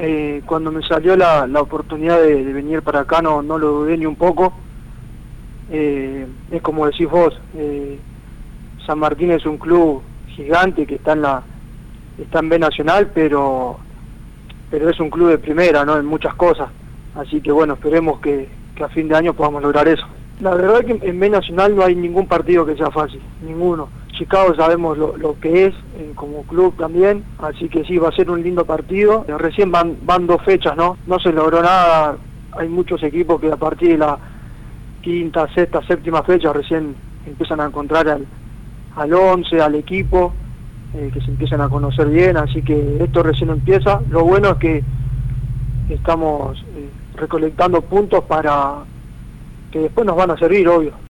Cuando me salió la oportunidad de venir para acá no lo dudé ni un poco. Es como decís vos, San Martín es un club gigante que está en B Nacional, pero es un club de primera, ¿no? En muchas cosas. Así que bueno, esperemos que a fin de año podamos lograr eso. La verdad es que en B Nacional no hay ningún partido que sea fácil, ninguno. Chicago sabemos lo que es como club también, así que sí, va a ser un lindo partido. Recién van 2 fechas, ¿no? No se logró nada, hay muchos equipos que a partir de la quinta, sexta, séptima fecha recién empiezan a encontrar al 11, al equipo, que se empiezan a conocer bien, así que esto recién empieza. Lo bueno es que estamos recolectando puntos para que después nos van a servir, obvio.